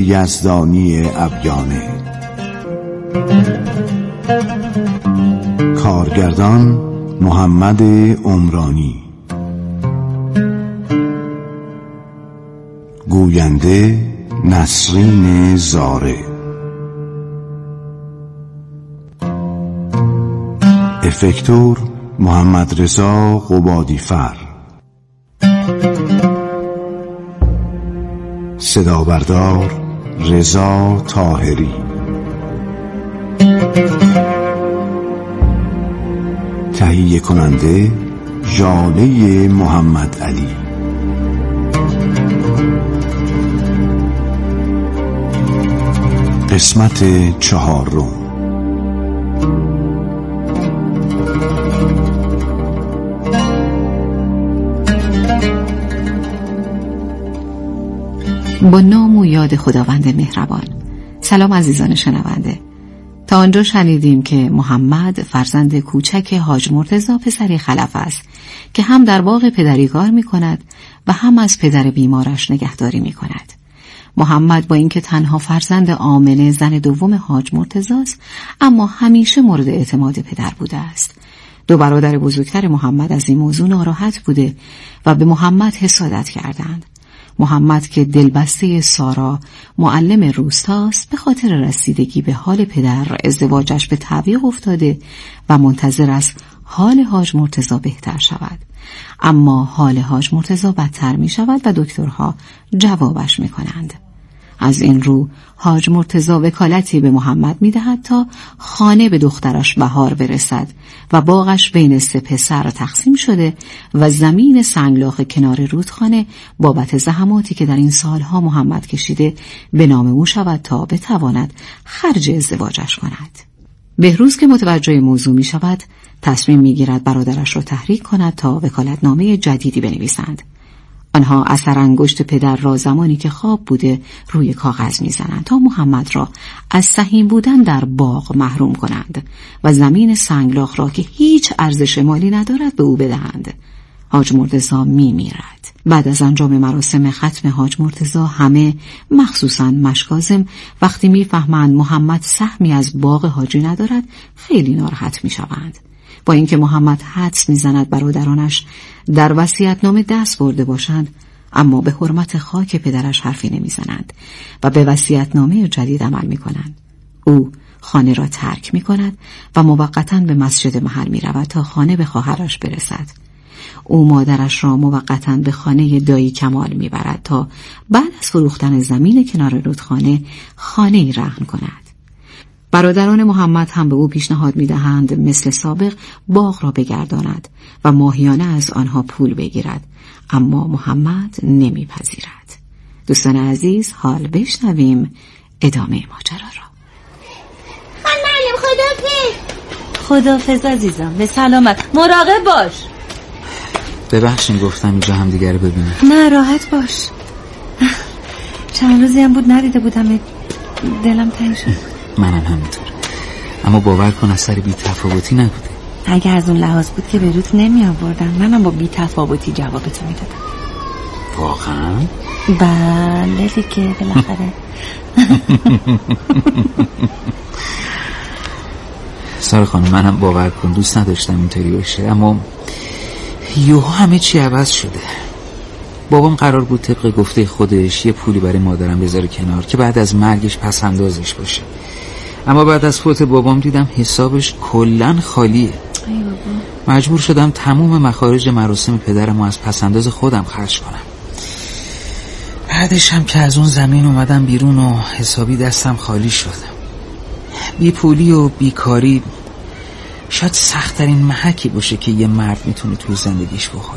یزدانی ابیانه. کارگردان محمد عمرانی. گوینده نسرین زاره. افکتور محمد رضا قبادیفر. صدا بردار رضا طاهری. تهیه کننده ژاله محمد علی. قسمت 4. با نام و یاد خداوند مهربان. سلام عزیزان شنونده. تا آنجا شنیدیم که محمد فرزند کوچک حاج مرتضی پسر خلف است که هم در باغ پدری کار می کند و هم از پدر بیمارش نگهداری می کند. محمد با اینکه تنها فرزند آمنه زن دوم حاج مرتضی است، اما همیشه مورد اعتماد پدر بوده است. 2 برادر بزرگتر محمد از این موضوع ناراحت بوده و به محمد حسادت کردند. محمد که دلبسته سارا معلم روستاست، به خاطر رسیدگی به حال پدر ازدواجش به تعویق افتاده و منتظر است حال حاج مرتضی بهتر شود. اما حال حاج مرتضی بدتر می شود و دکترها جوابش می کنند. از این رو حاج مرتضی وکالتی به محمد می دهد تا خانه به دخترش بهار برسد و باغش بین 3 پسر تقسیم شده و زمین سنگلاخ کنار رودخانه بابت زحماتی که در این سالها محمد کشیده به نام او شود تا بتواند خرج ازدواجش کند. بهروز که متوجه موضوع می شود، تصمیم می گیرد برادرش را تحریک کند تا وکالتنامه جدیدی بنویسند. آنها اثر انگشت پدر را زمانی که خواب بوده روی کاغذ می‌زنند تا محمد را از سهیم بودن در باغ محروم کنند و زمین سنگلاخ را که هیچ ارزش مالی ندارد به او بدهند. حاج مرتضی می‌میرد. بعد از انجام مراسم ختم حاج مرتضی، همه مخصوصاً مشکاظم وقتی می‌فهمند محمد سهمی از باغ حاجی ندارد خیلی ناراحت می‌شوند. با اینکه محمد حدس می‌زند برادرانش در وصیت‌نامه دست برده باشند، اما به حرمت خاک پدرش حرفی نمی‌زنند و به وصیت‌نامه جدید عمل می‌کنند. او خانه را ترک می‌کند و موقتاً به مسجد محل می‌رود تا خانه به خواهرش برسد. او مادرش را موقتاً به خانه دایی کمال می‌برد تا بعد از فروختن زمین کنار رودخانه خانه‌ای رهن کند. برادران محمد هم به او پیشنهاد می‌دهند مثل سابق باغ را بگرداند و ماهیانه از آنها پول بگیرد، اما محمد نمی‌پذیرد. دوستان عزیز، حال بشنویم ادامه ماجرا را. معلم خداحافظ عزیزم، به سلامت، مراقب باش. ببخشین گفتم اینجا هم دیگه رو ببینیم. نه راحت باش. چند روزی هم بود ندیده بودم، دلم تنگ شد. منم همینطور، اما باور کن اثر بی تفاوتی نبوده. اگه از اون لحاظ بود که به روت نمی آوردم، منم با بی تفاوتی جوابتو میدادم. واقعا؟ بله دیگه، بالاخره. سارا خانم، منم باور کن دوست نداشتم اینطوری باشه، اما یهو همه چی عوض شده. بابام قرار بود طبق گفته خودش یه پولی برای مادرم بذاره کنار که بعد از مرگش پس اندازش باشه، اما بعد از فوت بابام دیدم حسابش کلن خالیه. مجبور شدم تموم مخارج مراسم پدرم از پس انداز خودم خرج کنم. بعدش هم که از اون زمین اومدم بیرون و حسابی دستم خالی شد. بی پولی و بیکاری شاید سخت‌ترین محکی باشه که یه مرد میتونه توی زندگیش بخوره.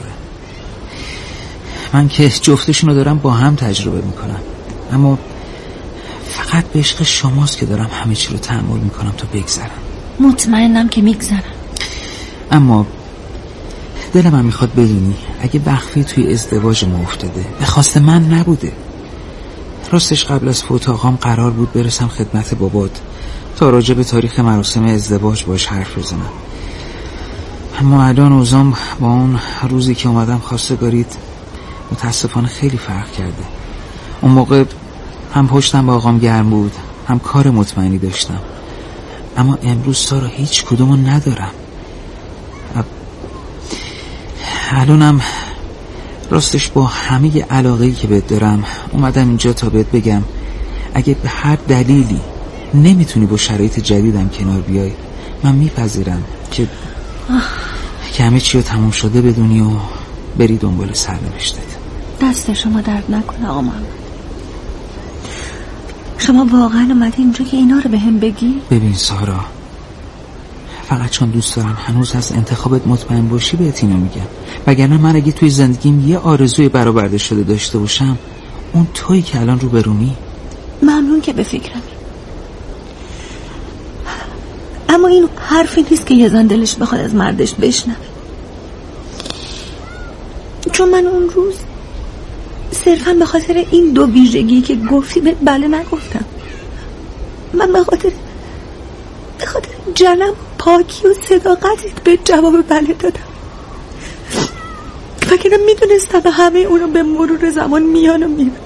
من که جفتشونو دارم با هم تجربه میکنم، اما فقط به عشق شماست که دارم همه چی رو تحمل میکنم تا بگذرم. مطمئنم که میگذرم، اما دلم هم میخواد بدونی اگه بخفی توی ازدواج ما افتاده به خواست من نبوده. راستش قبل از فوت آقام قرار بود برسم خدمت بابات تا راجع به تاریخ مراسم ازدواج باش حرف بزنم، اما الان اوضاع با اون روزی که اومدم خواستگارید متاسفانه خیلی فرق کرده. اون موقع هم پشتم با آقام گرم بود، هم کار مطمئنی داشتم. اما امروز سارا هیچ کدومو ندارم. الانم راستش با همه علاقه‌ای که بهت دارم اومدم اینجا تا بهت بگم اگه به هر دلیلی نمیتونی با شرایط جدیدم کنار بیای، من میپذیرم که همه چی رو تموم شده بدونی و بری دنبال سرنوشتت. دست شما درد نکنه آقا محمد. شما واقعا اومدی اینجا که اینا رو به هم بگی؟ ببین سارا، فقط چون دوست دارم هنوز از انتخابت مطمئن باشی بهت اینو میگم، وگرنه من اگه توی زندگیم یه آرزوی برآورده شده داشته باشم اون تویی که الان رو برونی. ممنون که به فکرمی، اما این حرفی نیست که یه زن دلش بخواد از مردش بشنوه. چون من اون روز صرفا به خاطر این دو ویژگی که گفتی به بله نگفتم. من به خاطر جنم پاکی و صداقتت به جواب بله دادم، وگرنه میدونستم همه اونو به مرور زمان میان و میرم.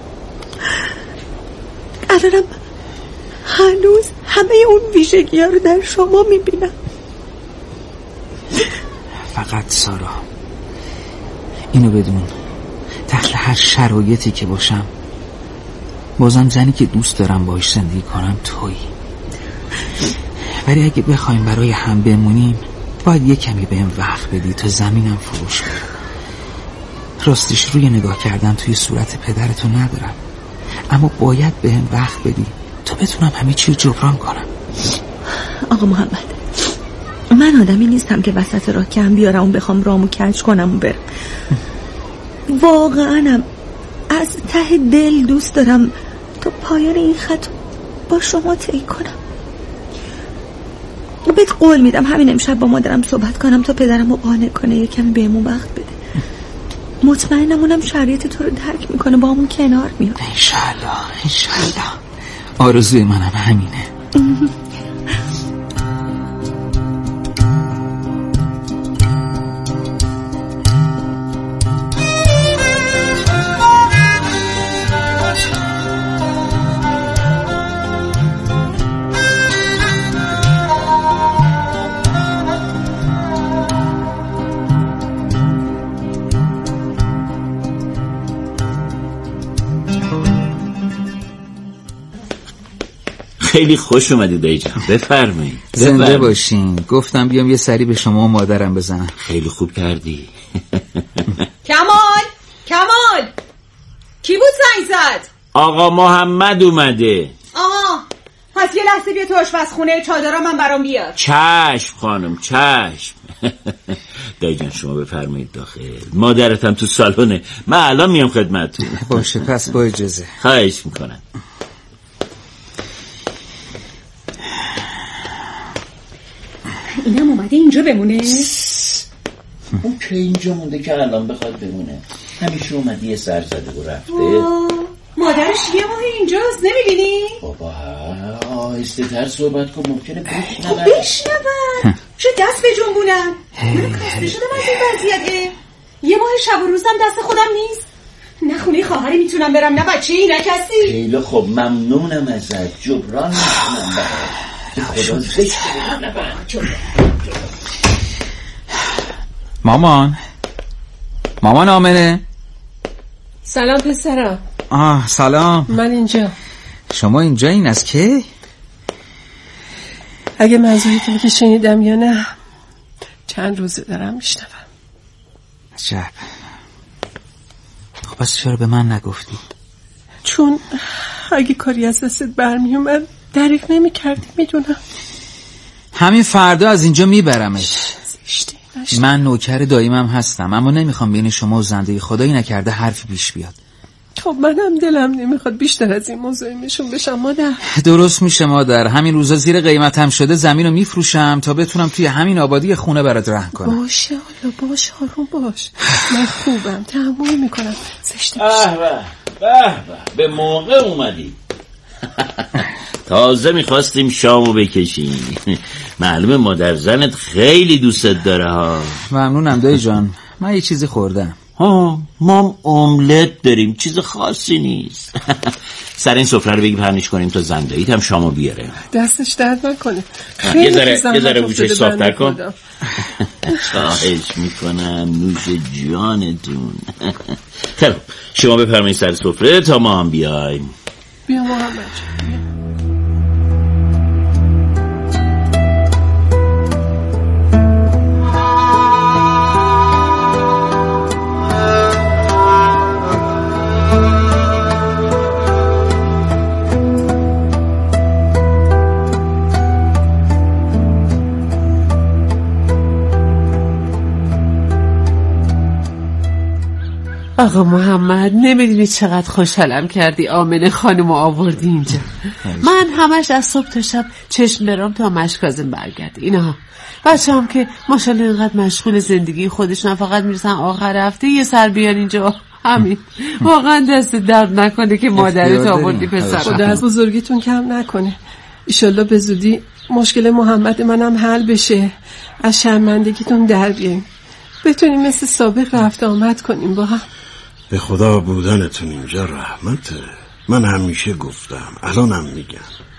الانم هنوز همه اون ویژگی ها رو در شما میبینم. فقط سارا اینو بدون، تحت هر شرایطی که باشم بازم زنی که دوست دارم باهاش زندگی کنم تویی. ولی اگه بخوایم برای هم بمونیم باید یه کمی بهم وقت بدی تا زمینم فروش کنم. راستش روی نگاه کردن توی صورت پدرتو ندارم، اما باید بهم وقت بدی تا بتونم همه چی رو جبران کنم. آقا محمد، من آدمی نیستم که وسط راه کم بیارم و بخوام رامو کج کنم و برم. واقعا از ته دل دوست دارم تا پایان این خط با شما طی کنم. بهت قول میدم همین امشب با مادرم صحبت کنم تا پدرم رو قانع کنه یه کمی بهمون وقت بده. مطمئنم اونم شرایط تو رو درک میکنه، با همون کنار میاد. انشالله. آرزوی منم همینه. خیلی خوش اومدی دایی جان، بفرمایید. زنده باشین. گفتم بیام یه سری به شما و مادرم بزنم. خیلی خوب کردی. کمال کی بود زنگ زد؟ آقا محمد اومده. پس یه لحظه بیا تو آشپزخونه، چادرام من برام بیار. چشم خانم، چشم. دایی جان شما بفرمایید داخل، مادرتم تو سالونه، من الان میام خدمتتون. باشه پس با اجازه. خواهش میکنم. اینم اومده اینجا بمونه؟ اون که اینجا مونده که الان بخواد بمونه؟ همیشه اومده یه سر زده و رفته. مادرش یه ماه اینجاست، نمیبینی؟ بابا آهسته تر صحبت کن، ممکنه بشنون. چه دست به جنبونم. من کاسته شدم از این وضعیته. یه ماه شب و روزم دست خودم نیست. نه خونه خواهری میتونم برم، نه بچه این رکستی. خیلی خب ممنونم ازت، جبران میتونم برم. خدا زشت مامان آمنه. سلام پسرم. سلام. من اینجا. شما اینجا؟ این از که؟ اگه منظورتونه که شنیدم یا نه چند روزه دارم میشنوم. عجب. خب پس چرا به من نگفتی؟ چون اگه کاری از دستت برمی اومد تعریف نمی کردی. میدونم. همین فردا از اینجا میبرمت. من نوکر داییمم هستم، اما نمیخوام بین شما و زنده خدایی نکرده حرفی پیش بیاد. خب منم دلم نمیخواد بیشتر از این موضوع نشون بشم مادر. درست میشه مادر، همین روزا زیر قیمتم شده زمین رو میفروشم تا بتونم توی همین آبادی خونه برات رهن کنم. باشه حالا باش، آروم باش. من خوبم، تحمل میکنم. زشته به موقع اومدی. تازه میخواستیم شامو بکشیم. معلومه مادر زنت خیلی دوستت داره ها. ممنونم دایی جان، من یه چیزی خوردم. ما املت داریم، چیز خاصی نیست. سر این سفره رو بگی پهنش کنیم تا زنداییت هم شامو بیاره. دستش درد نکنه. یه ذره بوچش صافتر کن. خواهش میکنم، نوش جانتون. خیلی شما بفرمایید سر سفره تا ما هم بیایم. بیا محمد. آقا محمد، نمیدونی چقدر خوشحالم کردی آمنه خانم آوردی اینجا. من همش از صبح تا شب چشم برام تا مشکازم برگرد. اینا بچه هم که ماشاءالله اینقدر مشغول زندگی خودشون، فقط میرسن آخر هفته یه سر بیان اینجا. همین واقعا دست درد نکنه که مادرت آوردی پسر. خدا از بزرگیتون کم نکنه. ایشالله به زودی مشکل محمد منم حل بشه، از شرمندگیتون در بیاییم، بتونیم مثل سابق رفت آمد کنیم با هم. به خدا بودنتون اینجا رحمته. من همیشه گفتم، الانم میگم،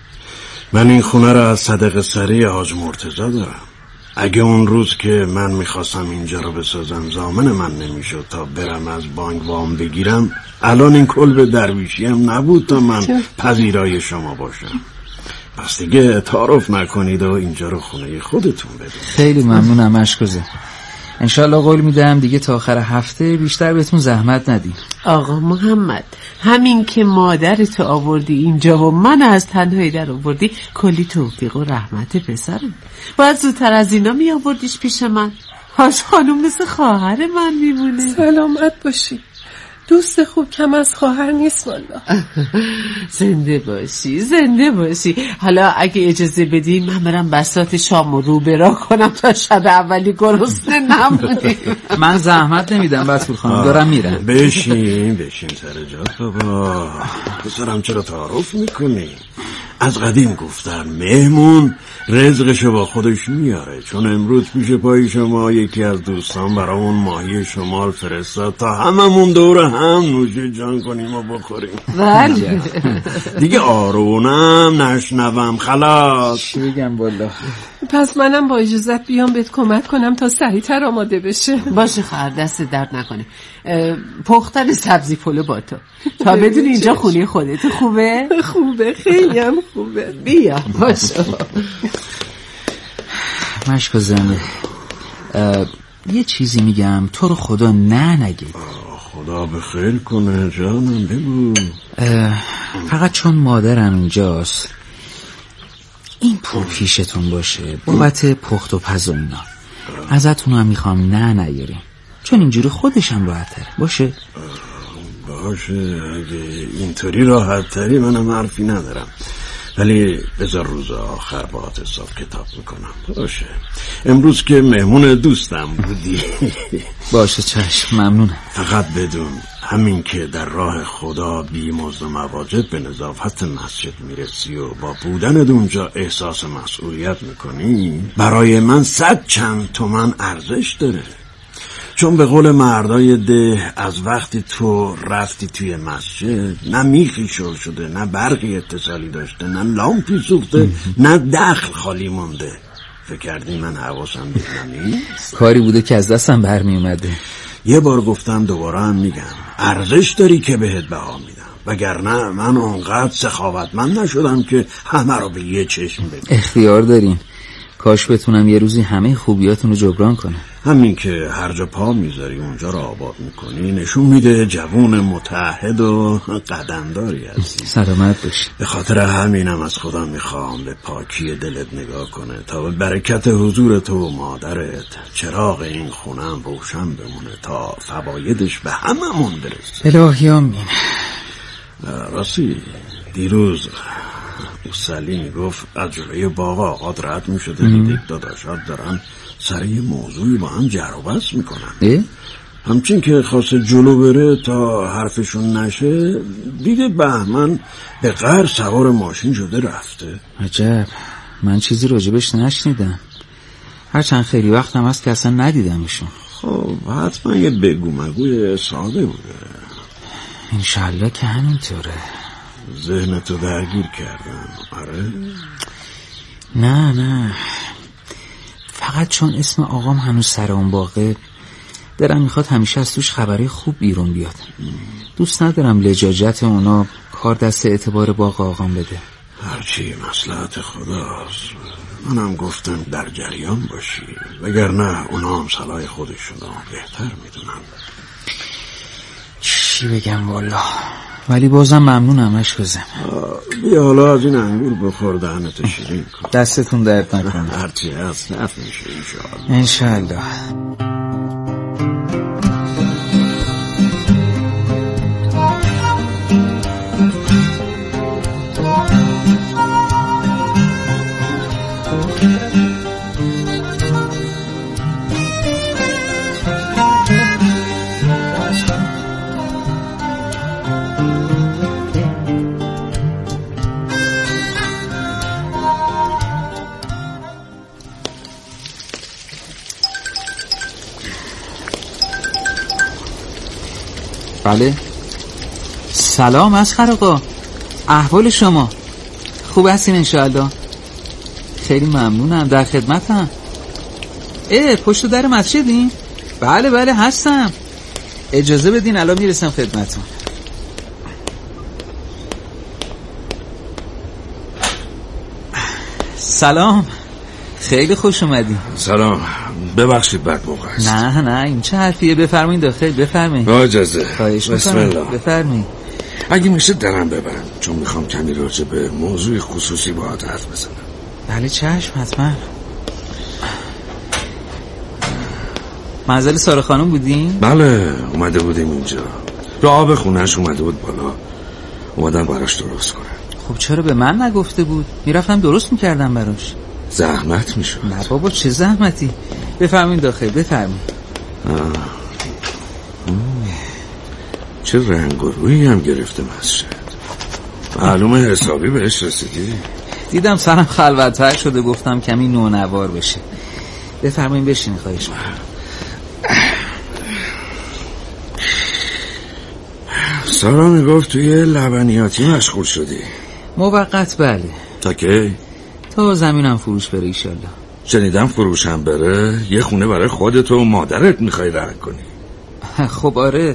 من این خونه را از صدقه سری حاج مرتضی دارم. اگه اون روز که من میخواستم اینجا رو بسازم ضامن من نمیشد تا برم از بانک وام بگیرم، الان این کلب درویشی هم نبود تا من پذیرای شما باشم. پس دیگه تعارف نکنید و اینجا رو خونه خودتون بدید. خیلی ممنونم اشکوزه. انشالله قول میدم دیگه تا آخر هفته بیشتر بهتون زحمت ندیم. آقا محمد، همین که مادرتو آوردی اینجا و من از تنهایی در آوردی کلی توفیق و رحمت پسرم. باید زودتر از اینا می آوردیش پیش من. هاش خانم مثل خواهر من میمونه. سلامت باشی. دوست خوب کم از خواهر نیست والله. زنده باشی، زنده باشی. حالا اگه اجازه بدین من برم بساط شام رو برا کنم تا شب اولی گرسنه نمونیم. من زحمت نمیدم بسپور خانم، دارم میرم. بشین سر جات بابا. پسرم چرا تعارف میکنی؟ از قدیم گفتن مهمون رزقشو با خودش میاره. چون امروز پیش پای شما یکی از دوستان برامون ماهی شمال فرستاد تا هممون دور هم نوش جان کنیم و بخوریم. بله دیگه آرونم نشنوم خلاص. چی بگم والله. پس منم با اجازت بیام بهت کمک کنم تا سریعتر آماده بشه. باشه خواهر، دست درد نکنه. پختن سبزی پلو با تو تا بدون اینجا خونه خودت. خوبه؟ خوبه، خیلی هم خوبه. بیا باشه. مشکو زنده یه چیزی میگم تو رو خدا نگید. خدا بخیر کنه جانم، بگو. فقط چون مادرم اینجاست این پول پیشتون باشه بابت پخت و پز و اینا. ازتون هم میخوام نیاریم چون اینجوری خودشم راحت تره. باشه اگه اینطوری راحت تری منم حرفی ندارم، ولی بذار روز آخر باهات حساب کتاب میکنم. باشه امروز که مهمون دوستم بودی. باشه چشم، ممنونم. فقط بدون همین که در راه خدا بی مزد و مواجد به نظافت مسجد میرسی و با بودنت اونجا احساس مسئولیت میکنی، برای من 100 چند تومن ارزش داره. چون به قول مردای ده از وقتی تو رفتی توی مسجد نه میخی شل شده، نه برقی اتصالی داشته، نه لامپی سوخته، نه دخل خالی مونده. فکر کردی من حواسم به نیست؟ کاری بوده که از دستم برمی اومده. یه بار گفتم دوباره هم میگم، ارزش داری که بهت بها میدم، وگرنه من اونقدر سخاوتمند نشدم که همه رو به یه چشم ببینم. اختیار دارین، کاش بتونم یه روزی همه خوبیاتون رو جبران کنم. همین که هر جا پا میذاری اونجا رو آباد میکنی نشون میده جوون متعهد و قدمداری هستی. سلامت باشی. به خاطر همینم از خدا میخوام به پاکی دلت نگاه کنه تا به برکت حضور تو و مادرت چراغ این خونم روشن بمونه تا فوایدش به هممون برسه. الهی آمین. راستی دیروز سالی میگفت از جلوی باغ آقاد رد میشده دیدک داداشات دارن سر یه موضوعی با هم جر و بحث میکنن. همچین که خواسته جلو بره تا حرفشون نشه دیده بهمن به قهر سوار ماشین شده رفته. عجب، من چیزی راجبش نشنیدم، هرچند خیلی وقت هم هست که اصلا ندیدمشون. خب حتما یه بگو مگوی ساده بوده. انشالله که همینطوره. ذهنتو درگیر کردم. آره؟ نه فقط چون اسم آقام هنوز سر اون باقه دلم میخواد همیشه از توش خبری خوب بیرون بیاد. دوست ندارم لجاجت اونا کار دست اعتبار باغ آقام بده. هرچی مصلحت خداست. منم گفتم در جریان باشی، وگرنه اونا هم صلاح خودشونو بهتر میدونن. چی بگم والا، ولی بازم ممنونم اشکازم. بیا حالا از این انگور بخور، دهنتو شیرین کن. دستتون درد نکنه. هرچی هست نفع میشه انشاءالله. انشاءالله. بله سلام اسخر آقا، احوال شما خوب هستین انشاءالله؟ خیلی ممنونم، در خدمتم. پشت در مسجدین؟ بله هستم، اجازه بدین الان میرسم خدمتون. سلام، خیلی خوش اومدین. سلام، ببخشید بعد موقع است. نه این چه حرفیه، بفرمایید داخل، بفرمایید. با اجازه. بسم الله. بفرمایید. اگه میشه درم ببند، چون میخوام کمی راجع به موضوع خصوصی باهات حرف بزنم. بله چشم، حتما. منزل سارا خانم بودین؟ بله اومده بودیم اینجا، راه آب خونهش اومده بود بالا، اومدن براش درست کنم. خب چرا به من نگفته بود؟ میرفتم درست میکردم براش. زحمت میشد. نه بابا چه زحمتی، بفرمایید داخل، بفرمایید. چه رنگ و رویی هم گرفته مسجد، معلومه حسابی بهش رسیدی. دیدم سرم خلوت‌تر شده، گفتم کمی نونوار بشه. بفرمایید بشین، خواهش می‌کنم. سارا میگفت توی لبنیاتی مشغول شدی. موقت بله. تا کی؟ تا زمینم فروش بره ایشالله. شنیدم فروشم بره یه خونه برای خودت و مادرت میخوای رهن کنی. خب آره،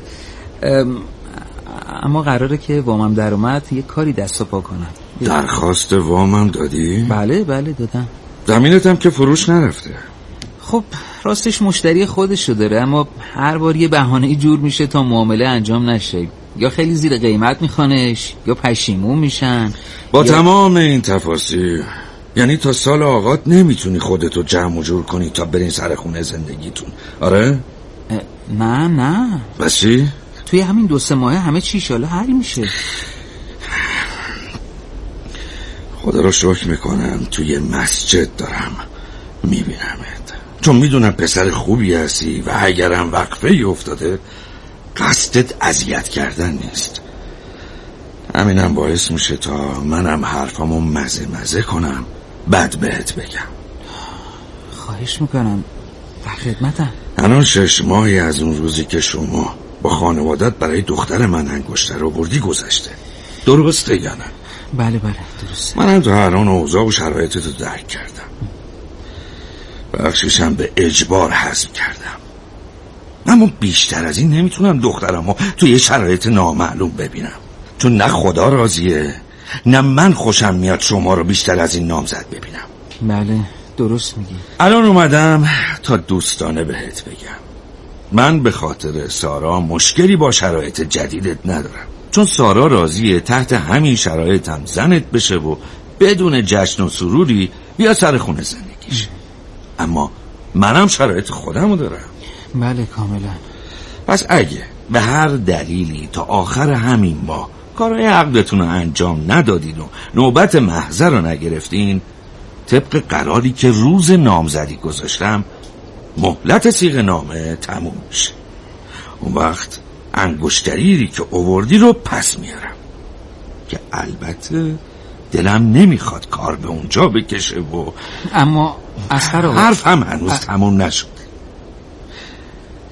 اما قراره که وامم در اومد یه کاری دست و پا کنم. درخواست وامم دادی؟ بله دادم. زمینتم که فروش نرفته. خب راستش مشتری خودشو داره، اما هر بار یه بهانه‌ای جور میشه تا معامله انجام نشه. یا خیلی زیر قیمت میخوانش یا پشیمون میشن. با تمام این تفاصیل یعنی تا سال آقات نمیتونی خودتو جمع و جور کنی تا برین سر خونه زندگیتون؟ آره؟ نه. بس چی؟ توی همین 2-3 ماه همه چی ایشالا حل میشه. خدا رو شکر میکنم توی مسجد دارم میبینمت، چون میدونم پسر خوبی هستی و اگرم وقفه افتاده قصدت اذیت کردن نیست. همینم باعث میشه تا منم حرفامو مزه کنم بعد بهت بگم. خواهش میکنم، در خدمتم. الان 6 ماهی از اون روزی که شما با خانوادت برای دختر من انگشتر آوردی گذشته، درسته یا نه؟ بله درسته. منم تا الان اوضاع و شرایطتو درک کردم، بخشیشم به اجبار حذف کردم، اما بیشتر از این نمیتونم دخترمو توی شرایط نامعلوم ببینم، چون نه خدا راضیه نه من خوشم میاد شما رو بیشتر از این نامزد ببینم. بله درست میگی. الان اومدم تا دوستانه بهت بگم، من به خاطر سارا مشکلی با شرایط جدیدت ندارم، چون سارا راضیه تحت همین شرایط هم زنت بشه و بدون جشن و سروری بیا سر خونه زندگیش. اما منم شرایط خودمو دارم. بله کاملا. پس اگه به هر دلیلی تا آخر همین ماه کارهای عقدتون رو انجام ندادین و نوبت محضر رو نگرفتین، طبق قراری که روز نامزدی گذاشتم مهلت صیغه نامه تموم میشه. اون وقت انگشتری که آوردی رو پس میارم، که البته دلم نمیخواد کار به اونجا بکشه و اما اسخر آقا، حرف هم هنوز تموم نشد.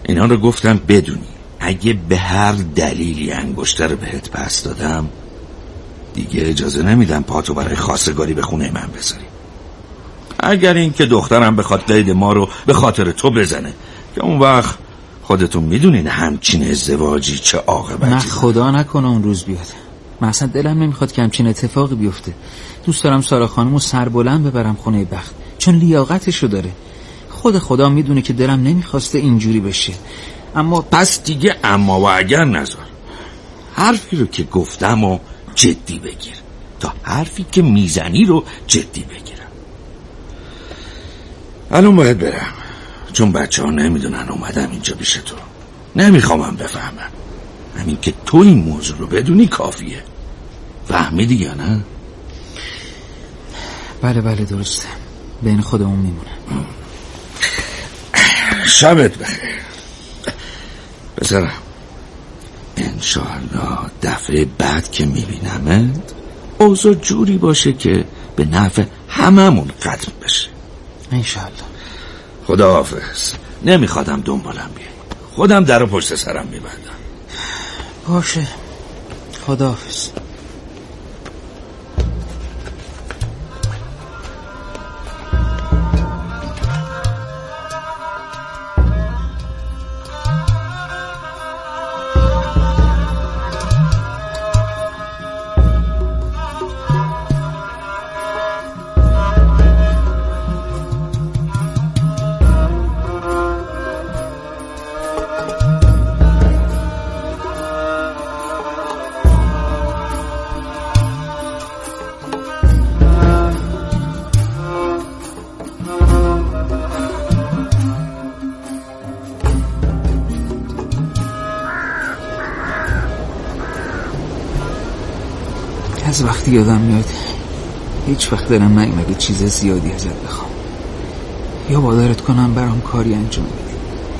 اینا رو گفتم بدونی اگه به هر دلیلی انگشتر رو بهت پس دادم دیگه اجازه نمیدم پاتو برای خواستگاری به خونه من بذاری. اگر این که دخترم بخواد قید ما رو به خاطر تو بزنه که اون وقت خودتون میدونین همچین ازدواجی چه عاقبتی. نه خدا نکنه اون روز بیاد. من اصلا دلم نمیخواد که همچین اتفاقی بیفته. دوست دارم سارا خانمو سربلند ببرم خونه بخت، چون لیاقتشو داره. خدا میدونه که دلم نمیخواسته اینجوری بشه. اما پس دیگه اما و اگر نذار. حرفی رو که گفتم و جدی بگیر تا حرفی که میزنی رو جدی بگیرم. الان باید برم چون بچه ها نمیدونن اومدم اینجا پیش تو. نمیخوامم بفهمم. همین که تو این موضوع رو بدونی کافیه. فهمیدی یا نه؟ بله درسته. بین خودمون میمونه. شبت بخیر بذارم. انشاءالله دفعه بعد که میبینمت اوضاع جوری باشه که به نفع هممون ختم بشه. انشاءالله. خداحافظ. نمیخوادم دنبالم بیای. خودم در پشت سرم میبندم. باشه. خداحافظ. از وقتی یادم میاد هیچ وقت دلم نیومده چیز زیادی ازت بخوام یا وادارت کنم برام کاری انجام بدی.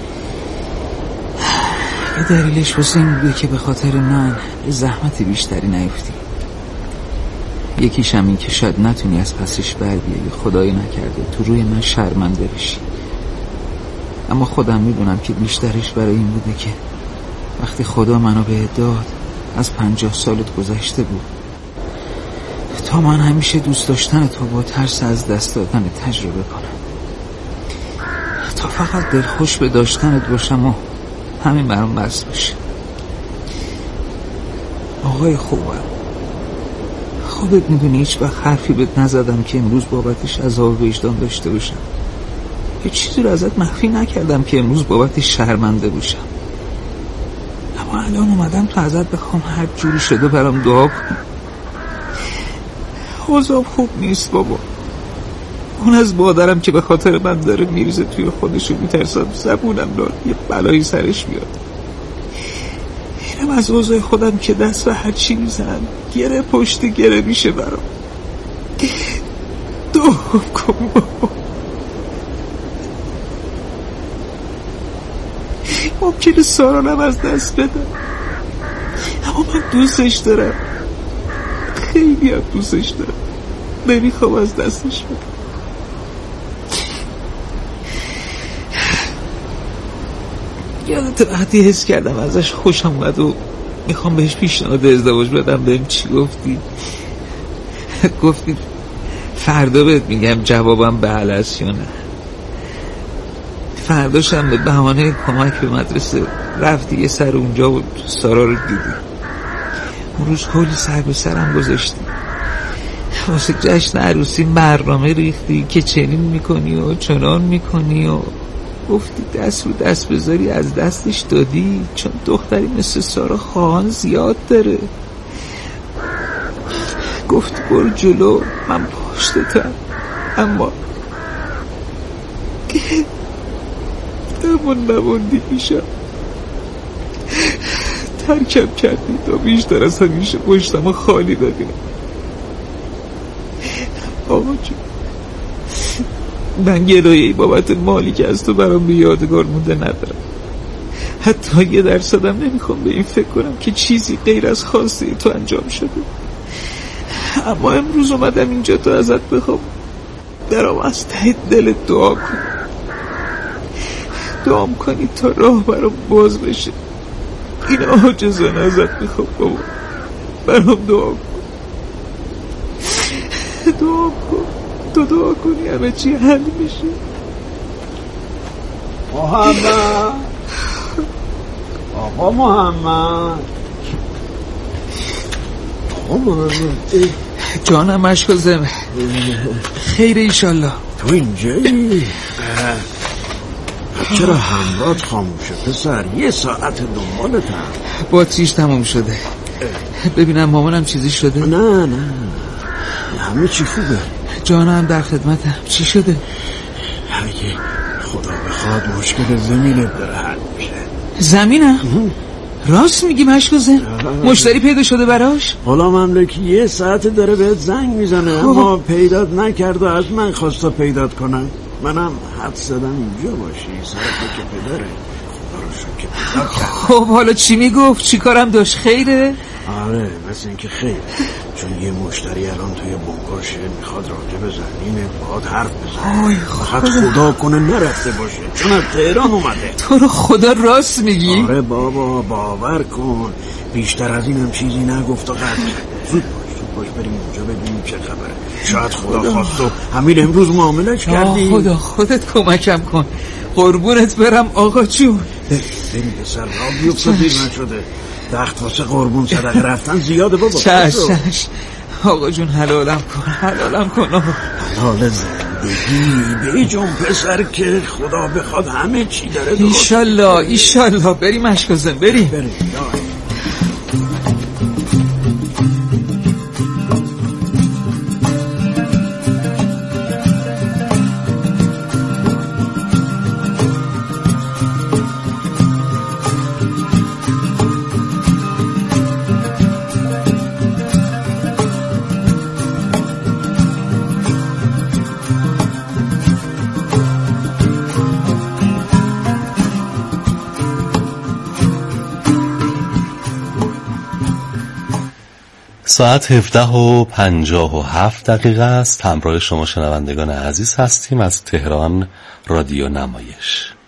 یه دلیلش واسه این بوده که به خاطر من به زحمت بیشتری نیفتی. یکیش هم این که شاید نتونی از پسش بر بیایی، خدای نکرده تو روی من شرمنده بشی. اما خودم میدونم که بیشترش برای این بوده که وقتی خدا منو بهت داد از 50 سالت گذشته بود تا من همیشه دوست داشتن تو با ترس از دست دادن تجربه کنم، تا فقط دلخوش به داشتنت باشم و همین برام بس بشه. آقای خوبم، خودت میدونی هیچ وقت حرفی بهت نزدم که امروز بابتش عذاب وجدان داشته باشم. هیچ چیزی رو ازت مخفی نکردم که امروز بابتش شرمنده باشم. اما الان اومدم تا ازت بخوام هر جوری شده برام دعا کنی. اوضاع خوب نیست بابا. اون از مادرم که به خاطر من داره میریزه توی خودشو میترسم زبونم دار یه بلایی سرش بیاد. اینم از اوضاع خودم که دست و هر چی میزنم گره پشت گره میشه برام. دعا کن بابا. ممکنه سارانم از دست بدم اما من دوستش دارم، خیلی هم دوستش دارم. نمیخوام از دستش بدم. یادت وقتی حس کردم ازش خوشم اومد و میخوام بهش پیشنهاد ازدواج بدم بهم چی گفتی؟ گفتی فردا بهت میگم جوابم بله است یا نه. فرداشم به بهانه کمک به مدرسه رفتی یه سر اونجا و سارا رو دیدی. اون روز کلی سر به سرم گذاشتی، واسه جشن عروسی برنامه ریختی که چنین میکنی و چنان میکنی و گفتی دست رو دست بذاری از دستش دادی چون دختری مثل سارا خواهان زیاد داره. گفتی برو جلو من پشتتم، اما نموندی میشم. ترکم کردی تا بیشتر از همیشه پشتم خالی دادی. آقا جون من گرایه‌ای بابت مالی که از تو برام به یادگار مونده ندارم. حتی 1% هم نمیخوام به این فکر کنم که چیزی غیر از خواسته تو انجام شده. اما امروز اومدم اینجا تا ازت بخوام برام از ته دلت دعا کن. دعا کنید تا راه برام باز بشه. این عاجزانه ازت میخوام بابا، برام دعا کن. دعا کن، تو دعا کنی همه چی حل میشه. محمد، آقا محمد، آقا محمد، جانم مشکازم، خیر ایشالله. تو اینجایی؟ چرا همراهت خاموشه پسر؟ یه ساعت دنبالتم. باتریش تموم شده. ببینم مامانم چیزی شده؟ نه همه چی خوبه. جانم در خدمتم. چی شده؟ اگه خدا بخواد مشکل زمینت داره حل میشه. زمینم؟ راست میگی مشکوزه؟ مشتری پیدا شده براش؟ غلام مملکی یه ساعت داره بهت زنگ میزنه اما پیدات نکرد و از من خواستا پیدات کنم. منم حد زدم اینجا باشی سر که پدره. خدا رو شکر که پیدا کرد. خب حالا چی میگفت؟ چی کارم داشت؟ خیره؟ آره مثل این که خیره، چون یه مشتری الان توی بنگاشه میخواد راجع به زمین باهات حرف بزنه. فقط خدا کنه نرفته باشه چون از تهران اومده. تو رو خدا راست میگی؟ آره بابا باور کن، بیشتر از اینم چیزی نگفت و قطع. زود باش بریم اونجا ببینیم چه خبره. شاید خدا خواست و همین امروز معاملش کردی. خدا خودت کمکم کن، قربونت برم آقا جون. بریم پسر راه بیفته دیر نشده. وقت واسه قربون صدقه رفتن زیاده بابا. چش آقا جون حلالم کن آقا. حلال زندگی به جون پسر که خدا بخواد همه چی داره. ایشالله بریم مشکازم بریم. ساعت 17:57 است. همراه شما شنوندگان عزیز هستیم از تهران رادیو نمایش.